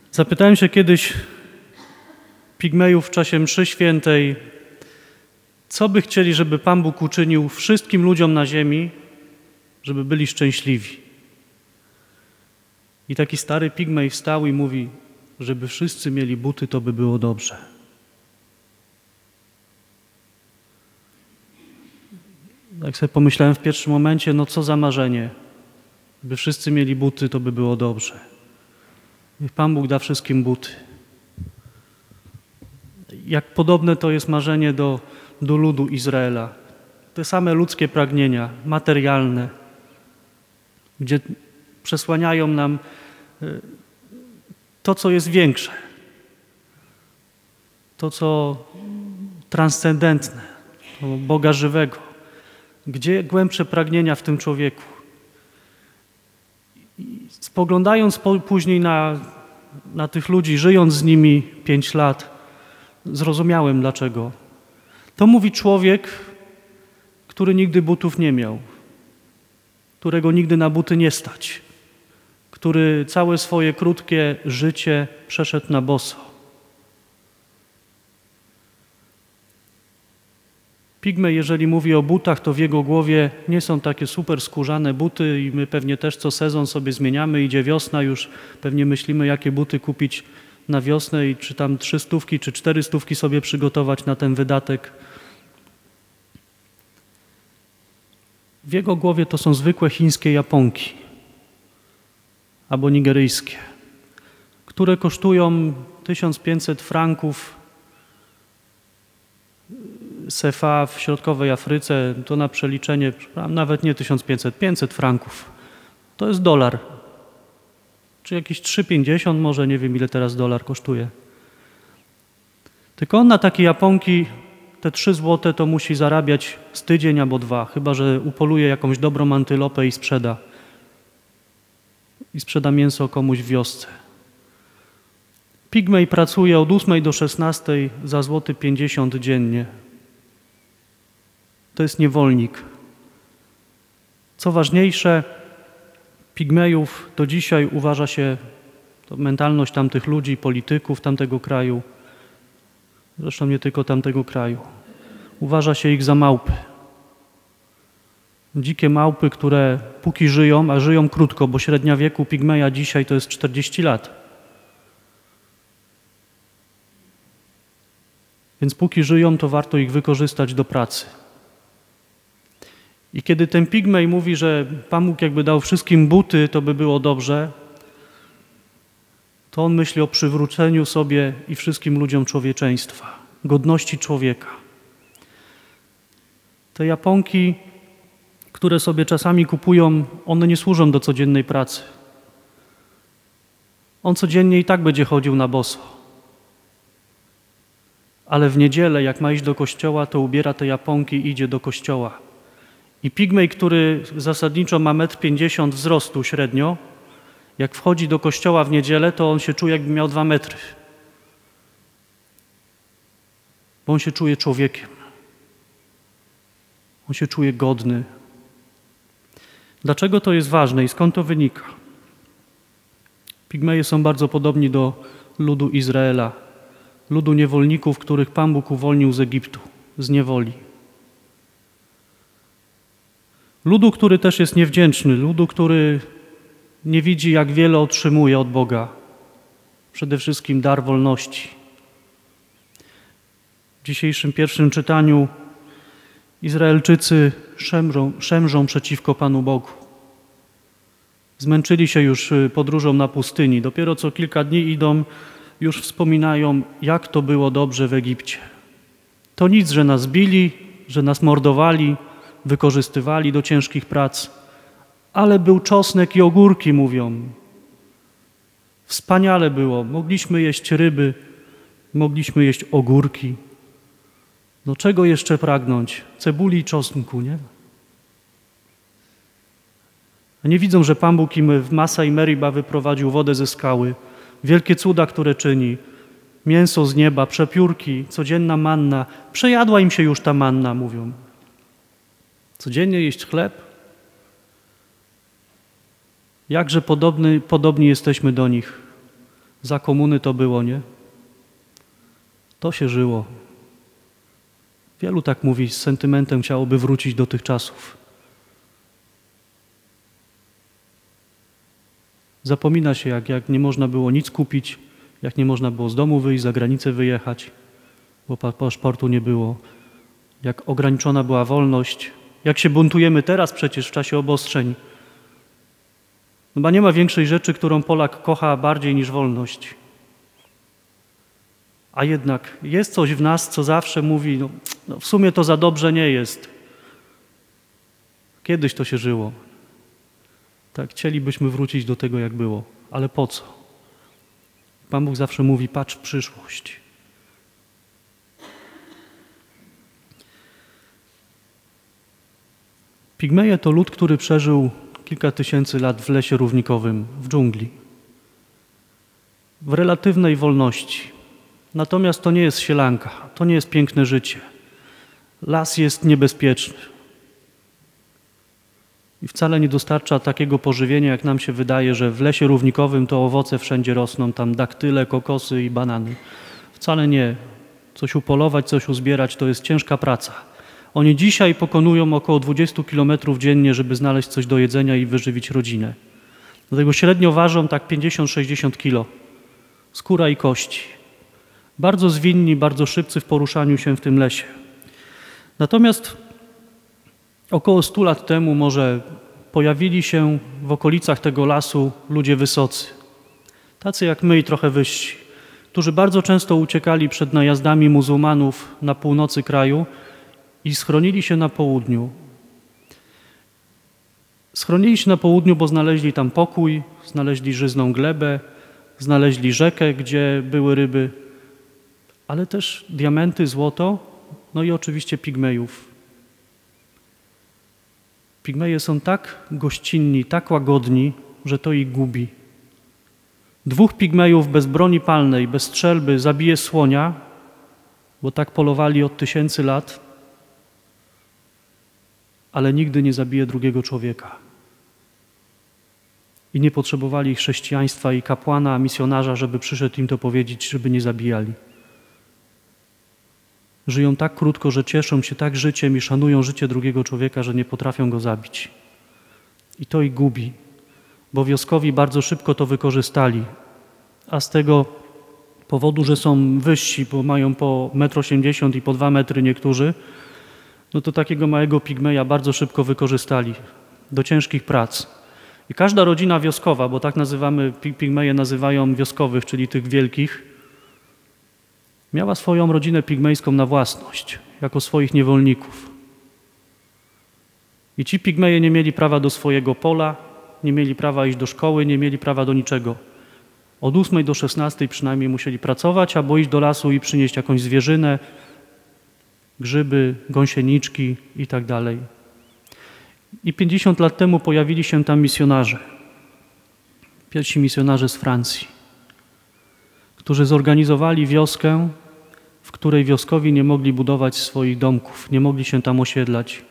Zapytałem się kiedyś pigmejów w czasie mszy świętej, co by chcieli, żeby Pan Bóg uczynił wszystkim ludziom na ziemi, żeby byli szczęśliwi. I taki stary pigmej wstał i mówi, żeby wszyscy mieli buty, to by było dobrze. Tak sobie pomyślałem w pierwszym momencie, no co za marzenie. By wszyscy mieli buty, to by było dobrze. Niech Pan Bóg da wszystkim buty. Jak podobne to jest marzenie do ludu Izraela. Te same ludzkie pragnienia, materialne, gdzie przesłaniają nam to, co jest większe, to, co transcendentne, to Boga żywego. Gdzie głębsze pragnienia w tym człowieku. I spoglądając później na tych ludzi, żyjąc z nimi 5 lat, zrozumiałem dlaczego. To mówi człowiek, który nigdy butów nie miał, którego nigdy na buty nie stać, który całe swoje krótkie życie przeszedł na boso. Pigmej, jeżeli mówi o butach, to w jego głowie nie są takie super skórzane buty i my pewnie też co sezon sobie zmieniamy, idzie wiosna, już pewnie myślimy, jakie buty kupić na wiosnę i czy tam 300 czy 400 sobie przygotować na ten wydatek. W jego głowie to są zwykłe chińskie japonki albo nigeryjskie, które kosztują 1500 franków CFA w środkowej Afryce, to na przeliczenie nawet nie 1500, 500 franków. To jest dolar. Czy jakieś 3,50 może, nie wiem ile teraz dolar kosztuje. Tylko on na takie japonki, te 3 złote to musi zarabiać z tydzień albo 2, chyba że upoluje jakąś dobrą antylopę i sprzeda. I sprzeda mięso komuś w wiosce. Pigmej pracuje od 8 do 16 za złoty 50 dziennie. To jest niewolnik. Co ważniejsze, pigmejów do dzisiaj uważa się, to mentalność tamtych ludzi, polityków tamtego kraju, zresztą nie tylko tamtego kraju, uważa się ich za małpy. Dzikie małpy, które póki żyją, a żyją krótko, bo średnia wieku pigmeja dzisiaj to jest 40 lat. Więc póki żyją, to warto ich wykorzystać do pracy. I kiedy ten pigmej mówi, że Pan Bóg jakby dał wszystkim buty, to by było dobrze, to on myśli o przywróceniu sobie i wszystkim ludziom człowieczeństwa, godności człowieka. Te japonki, które sobie czasami kupują, one nie służą do codziennej pracy. On codziennie i tak będzie chodził na boso. Ale w niedzielę, jak ma iść do kościoła, to ubiera te japonki i idzie do kościoła. I pigmej, który zasadniczo ma 1,50 m wzrostu średnio, jak wchodzi do kościoła w niedzielę, to on się czuje, jakby miał 2 metry. Bo on się czuje człowiekiem. On się czuje godny. Dlaczego to jest ważne i skąd to wynika? Pigmeje są bardzo podobni do ludu Izraela, ludu niewolników, których Pan Bóg uwolnił z Egiptu, z niewoli. Ludu, który też jest niewdzięczny, ludu, który nie widzi, jak wiele otrzymuje od Boga. Przede wszystkim dar wolności. W dzisiejszym pierwszym czytaniu Izraelczycy szemrzą przeciwko Panu Bogu. Zmęczyli się już podróżą na pustyni. Dopiero co kilka dni idą, już wspominają, jak to było dobrze w Egipcie. To nic, że nas bili, że nas mordowali, wykorzystywali do ciężkich prac, ale był czosnek i ogórki, mówią. Wspaniale było. Mogliśmy jeść ryby, mogliśmy jeść ogórki. No czego jeszcze pragnąć? Cebuli i czosnku, nie? A nie widzą, że Pan Bóg im w Massa i Meriba wyprowadził wodę ze skały, wielkie cuda, które czyni, mięso z nieba, przepiórki, codzienna manna. Przejadła im się już ta manna, mówią. Codziennie jeść chleb? Jakże podobni jesteśmy do nich. Za komuny to było, nie? To się żyło. Wielu tak mówi, z sentymentem chciałoby wrócić do tych czasów. Zapomina się, jak nie można było nic kupić, jak nie można było z domu wyjść, za granicę wyjechać, bo paszportu nie było, jak ograniczona była wolność, jak się buntujemy teraz przecież w czasie obostrzeń. Chyba nie ma większej rzeczy, którą Polak kocha bardziej niż wolność. A jednak jest coś w nas, co zawsze mówi, no w sumie to za dobrze nie jest. Kiedyś to się żyło. Tak, chcielibyśmy wrócić do tego, jak było. Ale po co? Pan Bóg zawsze mówi, patrz w przyszłość. Pigmeje to lud, który przeżył kilka tysięcy lat w lesie równikowym, w dżungli. W relatywnej wolności. Natomiast to nie jest sielanka, to nie jest piękne życie. Las jest niebezpieczny. I wcale nie dostarcza takiego pożywienia, jak nam się wydaje, że w lesie równikowym to owoce wszędzie rosną, tam daktyle, kokosy i banany. Wcale nie. Coś upolować, coś uzbierać to jest ciężka praca. Oni dzisiaj pokonują około 20 kilometrów dziennie, żeby znaleźć coś do jedzenia i wyżywić rodzinę. Dlatego średnio ważą tak 50-60 kilo. Skóra i kości. Bardzo zwinni, bardzo szybcy w poruszaniu się w tym lesie. Natomiast około 100 lat temu może pojawili się w okolicach tego lasu ludzie wysocy. Tacy jak my i trochę wyżsi, którzy bardzo często uciekali przed najazdami muzułmanów na północy kraju i schronili się na południu. Schronili się na południu, bo znaleźli tam pokój, znaleźli żyzną glebę, znaleźli rzekę, gdzie były ryby, ale też diamenty, złoto, no i oczywiście pigmejów. Pigmeje są tak gościnni, tak łagodni, że to ich gubi. 2 pigmejów bez broni palnej, bez strzelby zabije słonia, bo tak polowali od 1000 lat, ale nigdy nie zabije drugiego człowieka. I nie potrzebowali chrześcijaństwa i kapłana, misjonarza, żeby przyszedł im to powiedzieć, żeby nie zabijali. Żyją tak krótko, że cieszą się tak życiem i szanują życie drugiego człowieka, że nie potrafią go zabić. I to ich gubi, bo wioskowi bardzo szybko to wykorzystali. A z tego powodu, że są wyżsi, bo mają po 1,80 m i po 2 metry niektórzy, no to takiego małego pigmeja bardzo szybko wykorzystali do ciężkich prac. I każda rodzina wioskowa, bo tak nazywamy, pigmeje nazywają wioskowych, czyli tych wielkich, miała swoją rodzinę pigmejską na własność, jako swoich niewolników. I ci pigmeje nie mieli prawa do swojego pola, nie mieli prawa iść do szkoły, nie mieli prawa do niczego. Od 8 do 16 przynajmniej musieli pracować, albo iść do lasu i przynieść jakąś zwierzynę, grzyby, gąsieniczki i tak dalej. I 50 lat temu pojawili się tam misjonarze. Pierwsi misjonarze z Francji, którzy zorganizowali wioskę, w której wioskowi nie mogli budować swoich domków, nie mogli się tam osiedlać.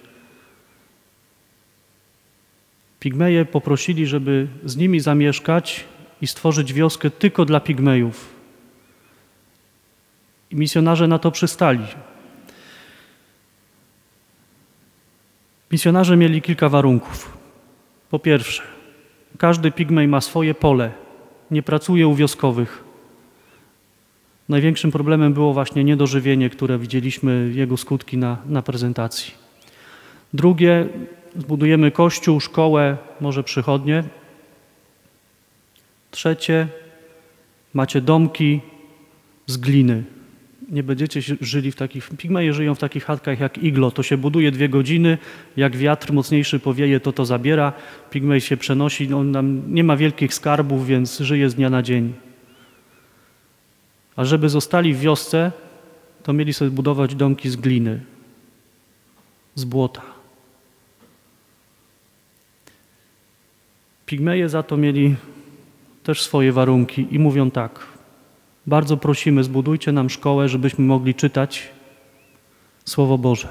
Pigmeje poprosili, żeby z nimi zamieszkać i stworzyć wioskę tylko dla pigmejów. I misjonarze na to przystali. Misjonarze mieli kilka warunków. Po pierwsze, każdy pigmej ma swoje pole, nie pracuje u wioskowych. Największym problemem było właśnie niedożywienie, które widzieliśmy jego skutki na prezentacji. Drugie, zbudujemy kościół, szkołę, może przychodnie. Trzecie, macie domki z gliny. Nie będziecie żyli w takich, pigmeje żyją w takich chatkach jak iglo. To się buduje 2 godziny, jak wiatr mocniejszy powieje, to zabiera. Pigmej się przenosi, on nam nie ma wielkich skarbów, więc żyje z dnia na dzień. A żeby zostali w wiosce, to mieli sobie budować domki z gliny, z błota. Pigmeje za to mieli też swoje warunki i mówią tak: bardzo prosimy, zbudujcie nam szkołę, żebyśmy mogli czytać Słowo Boże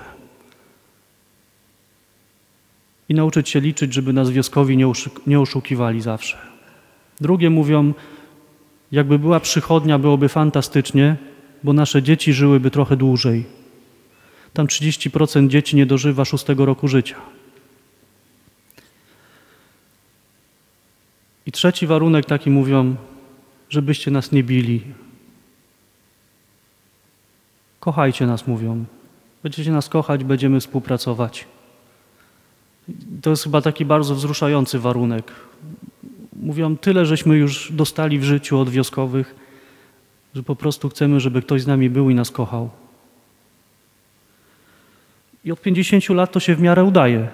i nauczyć się liczyć, żeby nas wioskowi nie oszukiwali zawsze. Drugie mówią: Jakby była przychodnia, byłoby fantastycznie, bo nasze dzieci żyłyby trochę dłużej. Tam 30% dzieci nie dożywa 6 roku życia. I trzeci warunek taki mówią, żebyście nas nie bili. Kochajcie nas, mówią. Będziecie nas kochać, będziemy współpracować. To jest chyba taki bardzo wzruszający warunek. Mówią, tyle żeśmy już dostali w życiu od wioskowych, że po prostu chcemy, żeby ktoś z nami był i nas kochał. I od 50 lat to się w miarę udaje.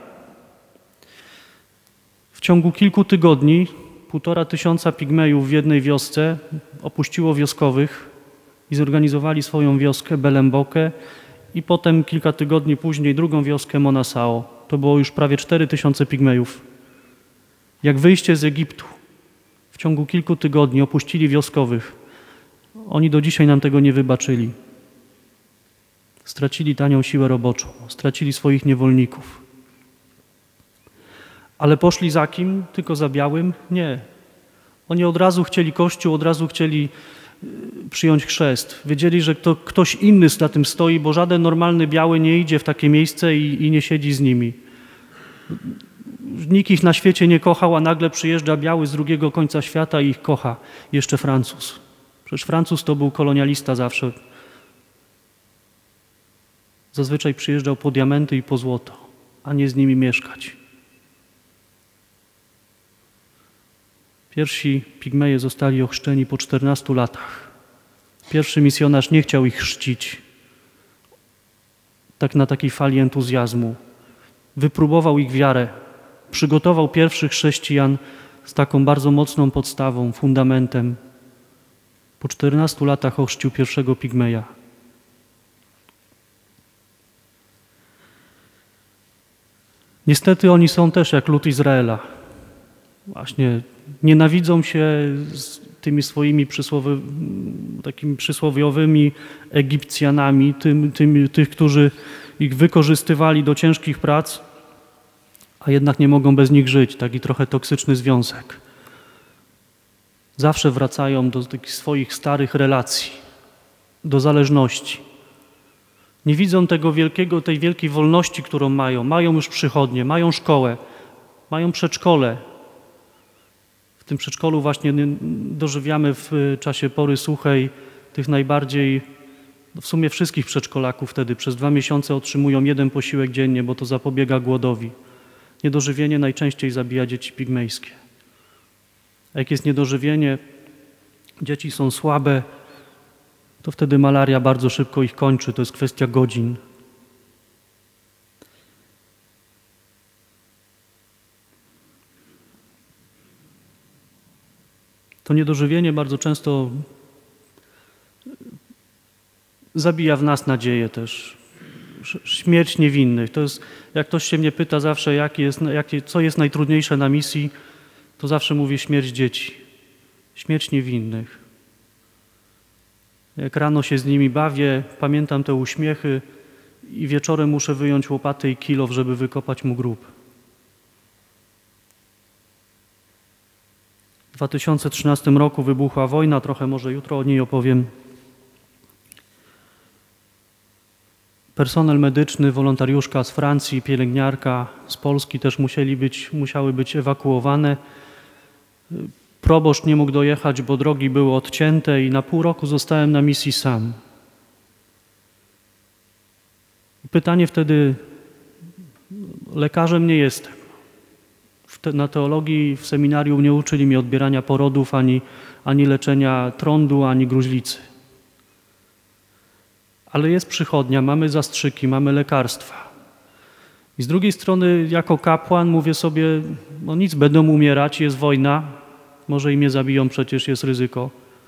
W ciągu kilku tygodni 1500 pigmejów w jednej wiosce opuściło wioskowych i zorganizowali swoją wioskę Belembokę i potem kilka tygodni później drugą wioskę Monasao. To było już prawie 4000 pigmejów. Jak wyjście z Egiptu w ciągu kilku tygodni opuścili wioskowych. Oni do dzisiaj nam tego nie wybaczyli. Stracili tanią siłę roboczą, stracili swoich niewolników. Ale poszli za kim? Tylko za białym? Nie. Oni od razu chcieli Kościół, od razu chcieli przyjąć chrzest. Wiedzieli, że ktoś inny na tym stoi, bo żaden normalny biały nie idzie w takie miejsce i nie siedzi z nimi. Nikt ich na świecie nie kochał, a nagle przyjeżdża biały z drugiego końca świata i ich kocha. Jeszcze Francuz. Przecież Francuz to był kolonialista zawsze. Zazwyczaj przyjeżdżał po diamenty i po złoto, a nie z nimi mieszkać. Pierwsi pigmeje zostali ochrzczeni po 14 latach. Pierwszy misjonarz nie chciał ich chrzcić tak na takiej fali entuzjazmu. Wypróbował ich wiarę. Przygotował pierwszych chrześcijan z taką bardzo mocną podstawą, fundamentem. Po 14 latach ochrzcił pierwszego pigmeja. Niestety oni są też jak lud Izraela. Właśnie nienawidzą się z tymi swoimi takimi przysłowiowymi Egipcjanami, tych, którzy ich wykorzystywali do ciężkich prac, a jednak nie mogą bez nich żyć. Taki trochę toksyczny związek. Zawsze wracają do takich swoich starych relacji, do zależności. Nie widzą tej wielkiej wolności, którą mają. Mają już przychodnie, mają szkołę, mają przedszkole. W tym przedszkolu właśnie dożywiamy w czasie pory suchej tych najbardziej, w sumie wszystkich przedszkolaków wtedy przez 2 miesiące otrzymują 1 posiłek dziennie, bo to zapobiega głodowi. Niedożywienie najczęściej zabija dzieci pigmejskie. A jak jest niedożywienie, dzieci są słabe, to wtedy malaria bardzo szybko ich kończy. To jest kwestia godzin. To niedożywienie bardzo często zabija w nas nadzieję też. Śmierć niewinnych. To jest, jak ktoś się mnie pyta zawsze, co jest najtrudniejsze na misji, to zawsze mówię śmierć dzieci. Śmierć niewinnych. Jak rano się z nimi bawię, pamiętam te uśmiechy i wieczorem muszę wyjąć łopatę i kilof, żeby wykopać mu grób. W 2013 roku wybuchła wojna, trochę może jutro o niej opowiem. Personel medyczny, wolontariuszka z Francji, pielęgniarka z Polski też musiały być ewakuowane. Proboszcz nie mógł dojechać, bo drogi były odcięte i na pół roku zostałem na misji sam. Pytanie wtedy, lekarzem nie jestem. Na teologii w seminarium nie uczyli mnie odbierania porodów, ani leczenia trądu, ani gruźlicy. Ale jest przychodnia, mamy zastrzyki, mamy lekarstwa. I z drugiej strony jako kapłan mówię sobie, no nic, będą umierać, jest wojna, może i mnie zabiją, przecież jest ryzyko.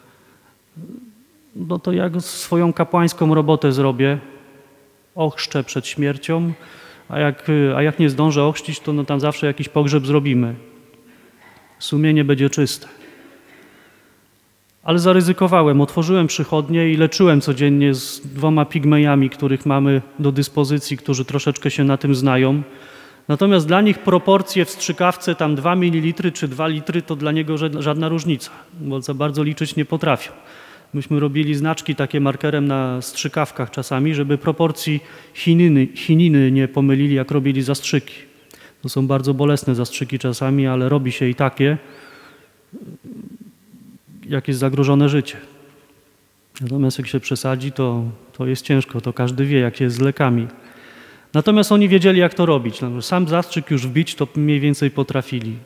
No to jak swoją kapłańską robotę zrobię, ochrzczę przed śmiercią, a jak nie zdążę ochrzcić, to tam zawsze jakiś pogrzeb zrobimy. Sumienie będzie czyste. Ale zaryzykowałem, otworzyłem przychodnię i leczyłem codziennie z 2 pigmejami, których mamy do dyspozycji, którzy troszeczkę się na tym znają. Natomiast dla nich proporcje w strzykawce tam 2 ml czy 2 litry to dla niego żadna różnica, bo za bardzo liczyć nie potrafią. Myśmy robili znaczki takie markerem na strzykawkach czasami, żeby proporcji chininy nie pomylili, jak robili zastrzyki. To są bardzo bolesne zastrzyki czasami, ale robi się i takie, jak jest zagrożone życie. Natomiast jak się przesadzi, to jest ciężko, to każdy wie, jak jest z lekami. Natomiast oni wiedzieli, jak to robić. Sam zastrzyk już wbić, to mniej więcej potrafili.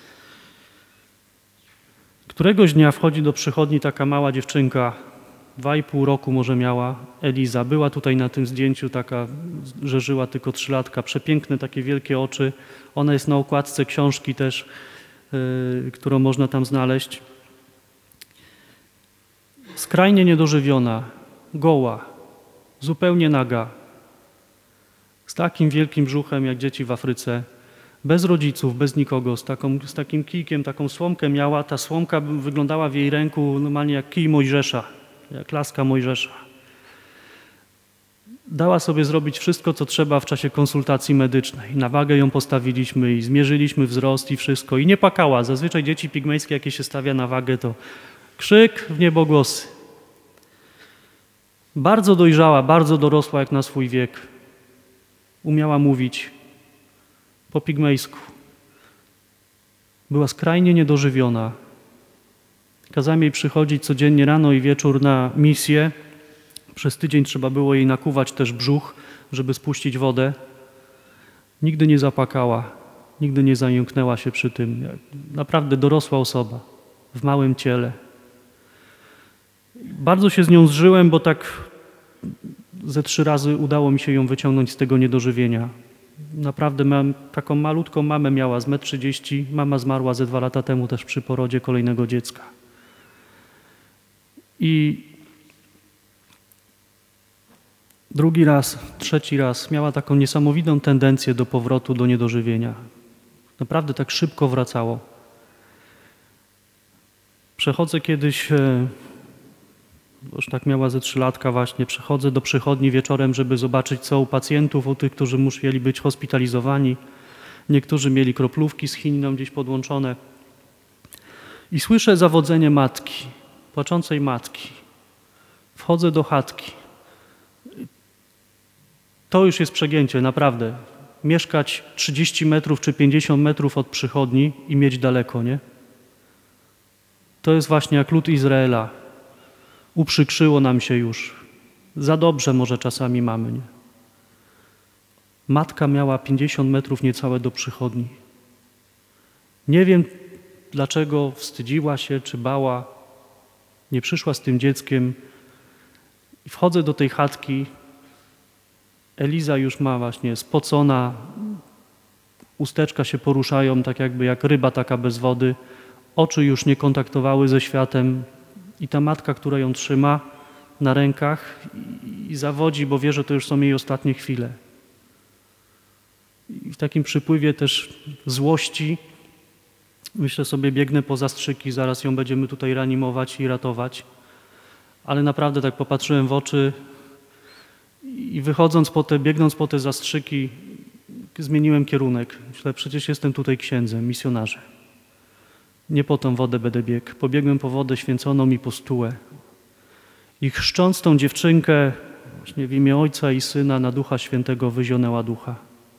Któregoś dnia wchodzi do przychodni taka mała dziewczynka, 2,5 roku może miała, Eliza. Była tutaj na tym zdjęciu taka, że żyła tylko 3-latka, przepiękne takie wielkie oczy. Ona jest na okładce książki też, którą można tam znaleźć. Skrajnie niedożywiona, goła, zupełnie naga, z takim wielkim brzuchem jak dzieci w Afryce, bez rodziców, bez nikogo, z takim kijkiem, taką słomkę miała. Ta słomka wyglądała w jej ręku normalnie jak kij Mojżesza, jak laska Mojżesza. Dała sobie zrobić wszystko, co trzeba w czasie konsultacji medycznej. Na wagę ją postawiliśmy i zmierzyliśmy wzrost i wszystko. I nie płakała. Zazwyczaj dzieci pigmejskie, jakie się stawia na wagę, to krzyk w niebogłosy. Bardzo dojrzała, bardzo dorosła jak na swój wiek. Umiała mówić po pigmejsku. Była skrajnie niedożywiona. Kazałem jej przychodzić codziennie rano i wieczór na misję. Przez tydzień trzeba było jej nakuwać też brzuch, żeby spuścić wodę. Nigdy nie zapłakała, nigdy nie zająknęła się przy tym. Naprawdę dorosła osoba w małym ciele. Bardzo się z nią zżyłem, bo tak ze 3 razy udało mi się ją wyciągnąć z tego niedożywienia. Naprawdę taką malutką mamę miała z 1,30 m. Mama zmarła ze 2 lata temu też przy porodzie kolejnego dziecka. I drugi raz, trzeci raz miała taką niesamowitą tendencję do powrotu do niedożywienia. Naprawdę tak szybko wracało. Przechodzę kiedyś, bo już tak miała ze 3-latka właśnie, przechodzę do przychodni wieczorem, żeby zobaczyć co u pacjentów, u tych, którzy musieli być hospitalizowani. Niektórzy mieli kroplówki z chininą gdzieś podłączone. I słyszę zawodzenie matki, płaczącej matki. Wchodzę do chatki. To już jest przegięcie, naprawdę. Mieszkać 30 metrów czy 50 metrów od przychodni i mieć daleko, nie? To jest właśnie jak lud Izraela. Uprzykrzyło nam się już. Za dobrze może czasami mamy, nie? Matka miała 50 metrów niecałe do przychodni. Nie wiem dlaczego, wstydziła się czy bała. Nie przyszła z tym dzieckiem. I wchodzę do tej chatki. Eliza już ma właśnie spocona, usteczka się poruszają tak jakby jak ryba taka bez wody. Oczy już nie kontaktowały ze światem i ta matka, która ją trzyma na rękach i zawodzi, bo wie, że to już są jej ostatnie chwile. I w takim przypływie też złości myślę sobie, biegnę po zastrzyki, zaraz ją będziemy tutaj reanimować i ratować. Ale naprawdę tak popatrzyłem w oczy i biegnąc po te zastrzyki, zmieniłem kierunek. Myślę, przecież jestem tutaj księdzem, misjonarzem. Nie po tą wodę będę biegł. Pobiegłem po wodę święconą i po stułę. I chrzcząc tą dziewczynkę właśnie w imię Ojca i Syna na Ducha Świętego wyzionęła ducha.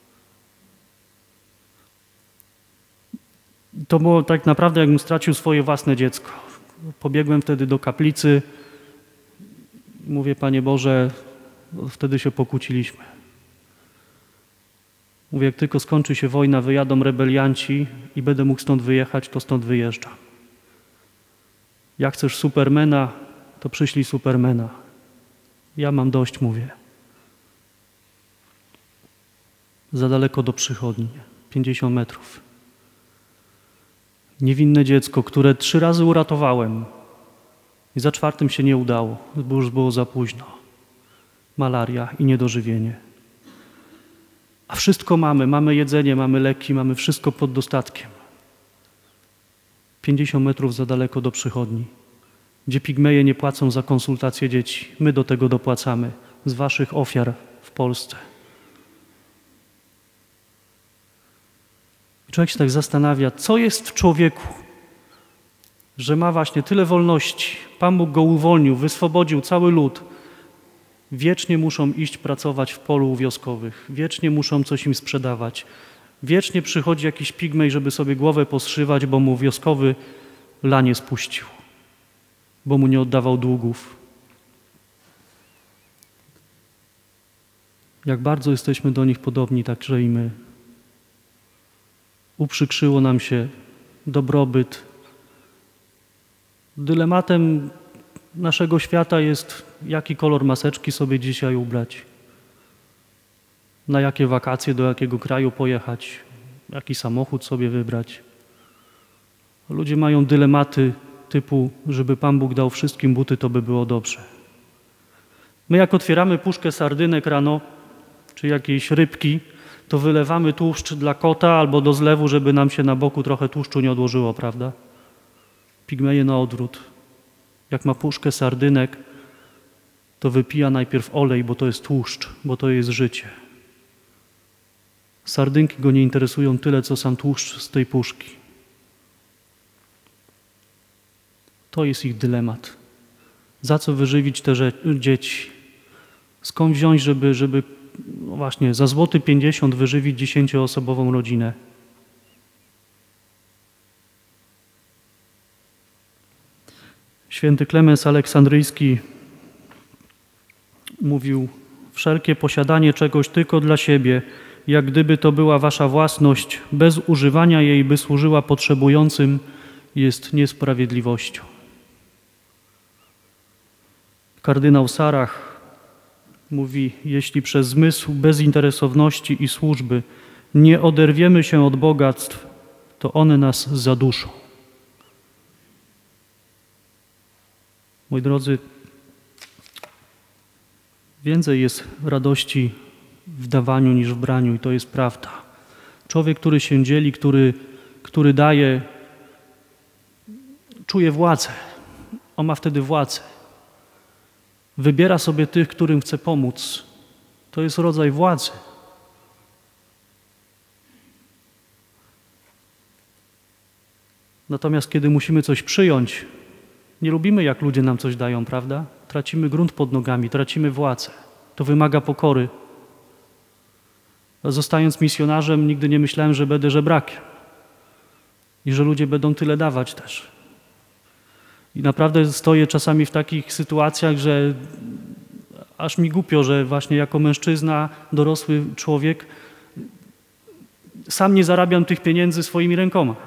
To było tak naprawdę, jakbym stracił swoje własne dziecko. Pobiegłem wtedy do kaplicy. Mówię, Panie Boże, wtedy się pokłóciliśmy. Mówię, jak tylko skończy się wojna, wyjadą rebelianci i będę mógł stąd wyjechać, to stąd wyjeżdżam. Jak chcesz Supermana, to przyślij Supermana. Ja mam dość, mówię. Za daleko do przychodni, 50 metrów. Niewinne dziecko, które 3 razy uratowałem i za 4 się nie udało, bo już było za późno. Malaria i niedożywienie. A wszystko mamy jedzenie, mamy leki, mamy wszystko pod dostatkiem. 50 metrów za daleko do przychodni, gdzie pigmeje nie płacą za konsultacje dzieci. My do tego dopłacamy z waszych ofiar w Polsce. człowiek się tak zastanawia, co jest w człowieku, że ma właśnie tyle wolności. Pan Bóg go uwolnił, wyswobodził cały lud. Wiecznie muszą iść pracować w polu wioskowych, wiecznie muszą coś im sprzedawać. Wiecznie przychodzi jakiś pigmej, żeby sobie głowę poszywać, bo mu wioskowy lanie spuścił, bo mu nie oddawał długów. Jak bardzo jesteśmy do nich podobni, także i my. Uprzykrzyło nam się dobrobyt. Dylematem naszego świata jest, jaki kolor maseczki sobie dzisiaj ubrać, na jakie wakacje, do jakiego kraju pojechać, jaki samochód sobie wybrać. Ludzie mają dylematy typu, żeby Pan Bóg dał wszystkim buty, to by było dobrze. My jak otwieramy puszkę sardynek rano, czy jakiejś rybki, to wylewamy tłuszcz dla kota albo do zlewu, żeby nam się na boku trochę tłuszczu nie odłożyło, prawda? Pigmeje na odwrót. Jak ma puszkę sardynek, to wypija najpierw olej, bo to jest tłuszcz, bo to jest życie. Sardynki go nie interesują tyle, co sam tłuszcz z tej puszki. To jest ich dylemat. Za co wyżywić te dzieci? Skąd wziąć, żeby no właśnie za złoty 50 wyżywić 10-osobową rodzinę? Święty Klemens Aleksandryjski mówił: wszelkie posiadanie czegoś tylko dla siebie, jak gdyby to była wasza własność, bez używania jej, by służyła potrzebującym, jest niesprawiedliwością. Kardynał Sarach mówi: jeśli przez zmysł bezinteresowności i służby nie oderwiemy się od bogactw, to one nas zaduszą. Moi drodzy, więcej jest radości w dawaniu niż w braniu i to jest prawda. Człowiek, który się dzieli, który daje, czuje władzę. On ma wtedy władzę. Wybiera sobie tych, którym chce pomóc. To jest rodzaj władzy. Natomiast kiedy musimy coś przyjąć, nie lubimy, jak ludzie nam coś dają, prawda? Tracimy grunt pod nogami, tracimy władzę. To wymaga pokory. Zostając misjonarzem, nigdy nie myślałem, że będę żebrakiem i że ludzie będą tyle dawać też. I naprawdę stoję czasami w takich sytuacjach, że aż mi głupio, że właśnie jako mężczyzna, dorosły człowiek, sam nie zarabiam tych pieniędzy swoimi rękoma.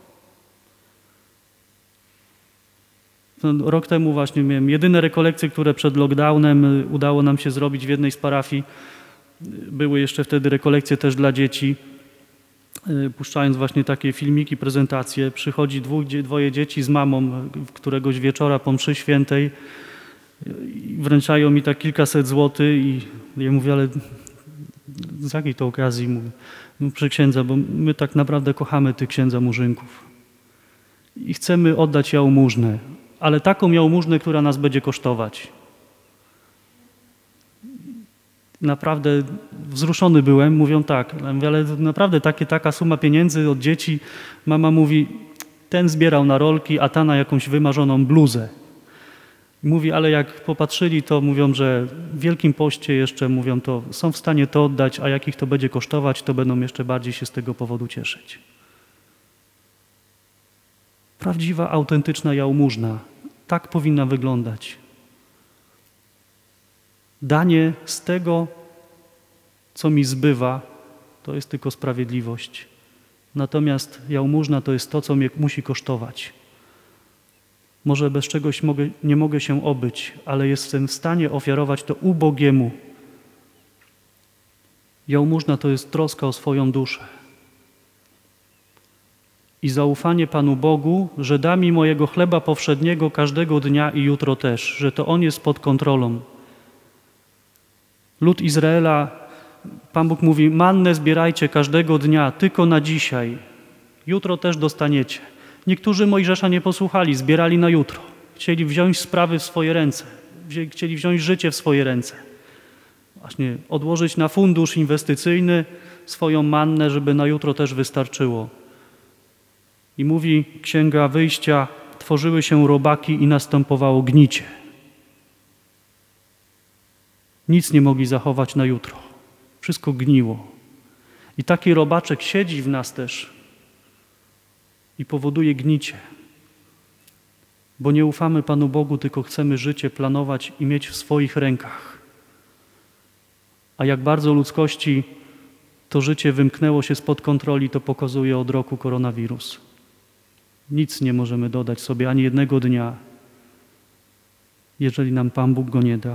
Rok temu właśnie miałem jedyne rekolekcje, które przed lockdownem udało nam się zrobić w jednej z parafii. Były jeszcze wtedy rekolekcje też dla dzieci. Puszczając właśnie takie filmiki, prezentacje, przychodzi dwoje dzieci z mamą któregoś wieczora po mszy świętej i wręczają mi tak kilkaset złotych i ja mówię, ale z jakiej to okazji? Mówię, no przy księdza, bo my tak naprawdę kochamy tych księdza murzynków i chcemy oddać jałmużnę, ale taką jałmużnę, która nas będzie kosztować. Naprawdę wzruszony byłem, mówią tak, ale naprawdę taka suma pieniędzy od dzieci. Mama mówi, ten zbierał na rolki, a ta na jakąś wymarzoną bluzę. Mówi, ale jak popatrzyli, to mówią, że w Wielkim Poście jeszcze mówią, to są w stanie to oddać, a jak ich to będzie kosztować, to będą jeszcze bardziej się z tego powodu cieszyć. Prawdziwa, autentyczna jałmużna. Tak powinna wyglądać. Danie z tego, co mi zbywa, to jest tylko sprawiedliwość. Natomiast jałmużna to jest to, co mnie musi kosztować. Może bez czegoś nie mogę się obyć, ale jestem w stanie ofiarować to ubogiemu. Jałmużna to jest troska o swoją duszę. I zaufanie Panu Bogu, że da mi mojego chleba powszedniego każdego dnia i jutro też, że to On jest pod kontrolą. Lud Izraela, Pan Bóg mówi, mannę zbierajcie każdego dnia, tylko na dzisiaj. Jutro też dostaniecie. Niektórzy Mojżesza nie posłuchali, zbierali na jutro. Chcieli wziąć sprawy w swoje ręce, chcieli wziąć życie w swoje ręce. Właśnie odłożyć na fundusz inwestycyjny swoją mannę, żeby na jutro też wystarczyło. I mówi Księga Wyjścia, tworzyły się robaki i następowało gnicie. Nic nie mogli zachować na jutro. Wszystko gniło. I taki robaczek siedzi w nas też i powoduje gnicie. Bo nie ufamy Panu Bogu, tylko chcemy życie planować i mieć w swoich rękach. A jak bardzo ludzkości to życie wymknęło się spod kontroli, to pokazuje od roku koronawirus. Nic nie możemy dodać sobie, ani jednego dnia, jeżeli nam Pan Bóg go nie da.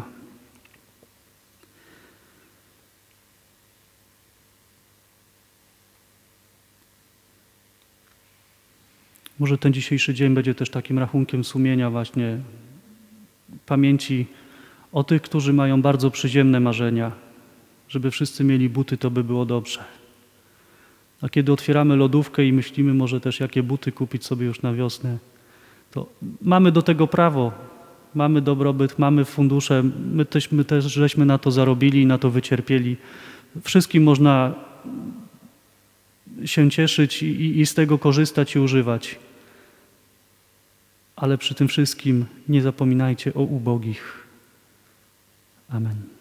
Może ten dzisiejszy dzień będzie też takim rachunkiem sumienia właśnie pamięci o tych, którzy mają bardzo przyziemne marzenia. Żeby wszyscy mieli buty, to by było dobrze. A kiedy otwieramy lodówkę i myślimy może też, jakie buty kupić sobie już na wiosnę, to mamy do tego prawo, mamy dobrobyt, mamy fundusze, my też żeśmy na to zarobili i na to wycierpieli. Wszystkim można się cieszyć i z tego korzystać i używać. Ale przy tym wszystkim nie zapominajcie o ubogich. Amen.